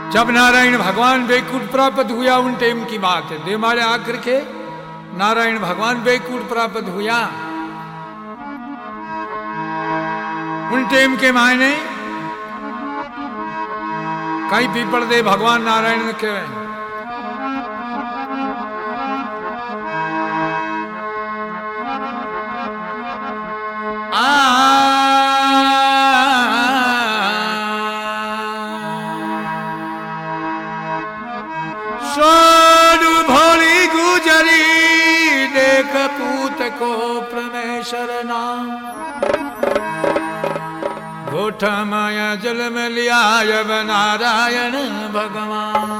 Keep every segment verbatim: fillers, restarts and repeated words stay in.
जब नारायण भगवान वैकुंठ प्राप्त हुआ उन टाइम की बात है। दे मारे आकर के नारायण भगवान वैकुंठ प्राप्त हुआ उन टाइम के मायने कई पीपल दे भगवान नारायण के सोडू भोली गुजरी देख पूत को परमेश्वर नाम गोठा माया जल में लिया जब नारायण भगवान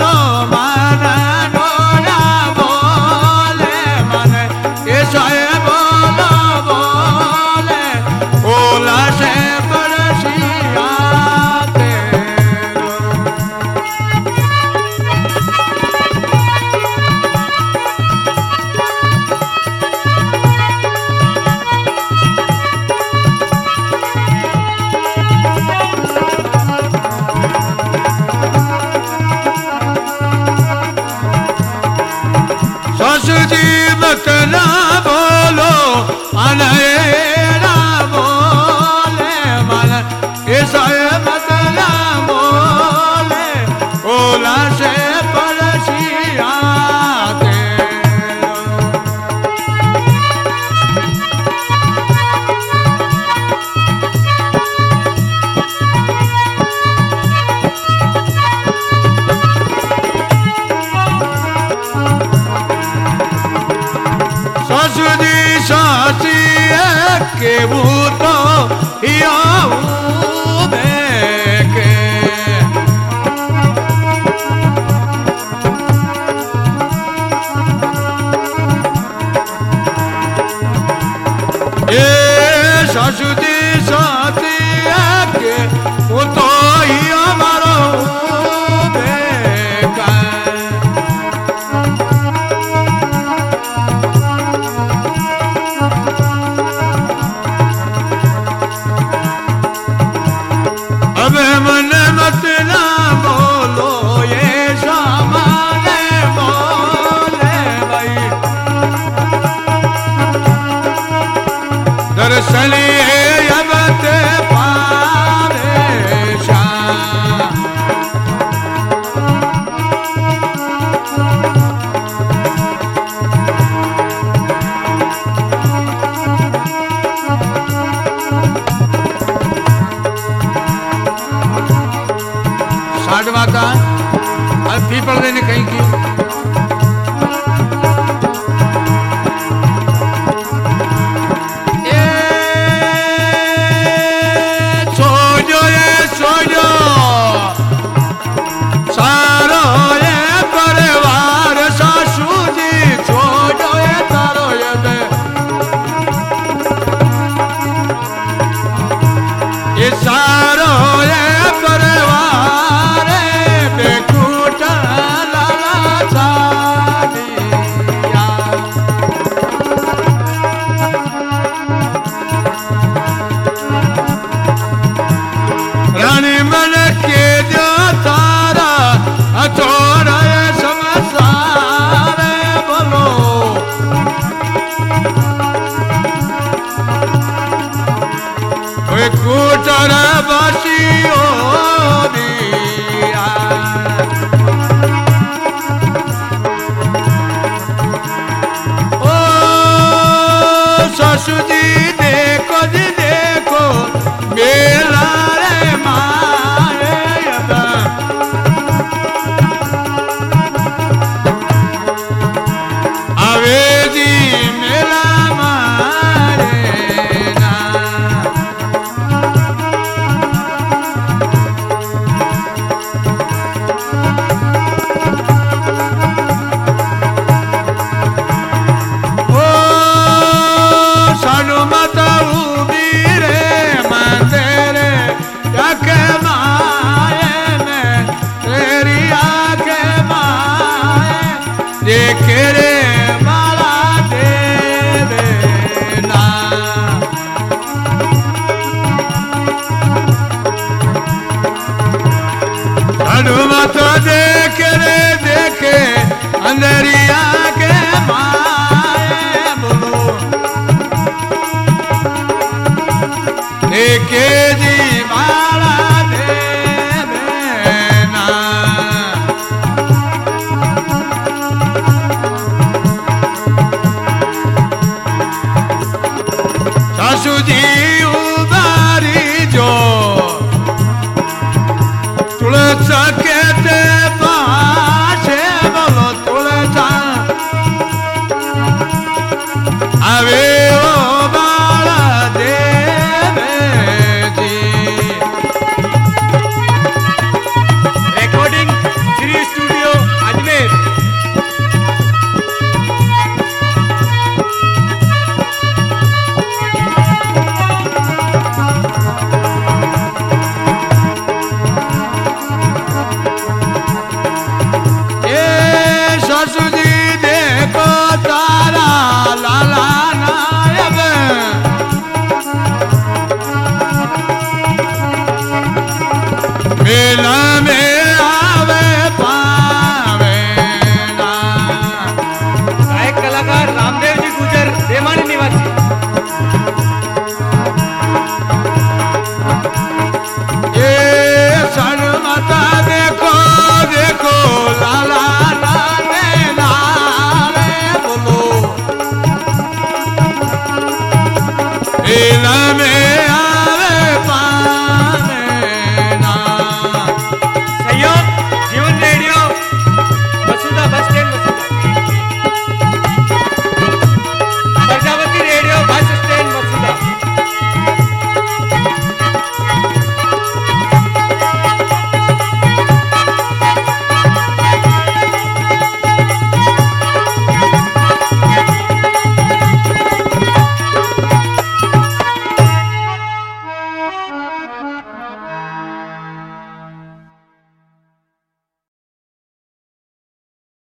साहेब કેવું તો હિયાવું દેખે એ સાસુજી સાથી કે હું તો હિયા મારો दरअसली अब ते परेशान साठ माता अब पीपल देने कहीं की कुटर बसियो दिया ओ ससुजी देखो जी देखो मेला रे मारे यदा आवे जी मेला मारे रे माला दे देना हनुमत देखे रे देखे अंदरिया के माए बोलो देखे जी माला दे देना सासुजी उदारी जो तुलसा कहते पाछे बोलो तुलसा आवे ओ बाला देवे जी रिकॉर्डिंग श्री स्टूडियो अजमेर ससुजी देखो तारा लाला नायब मेला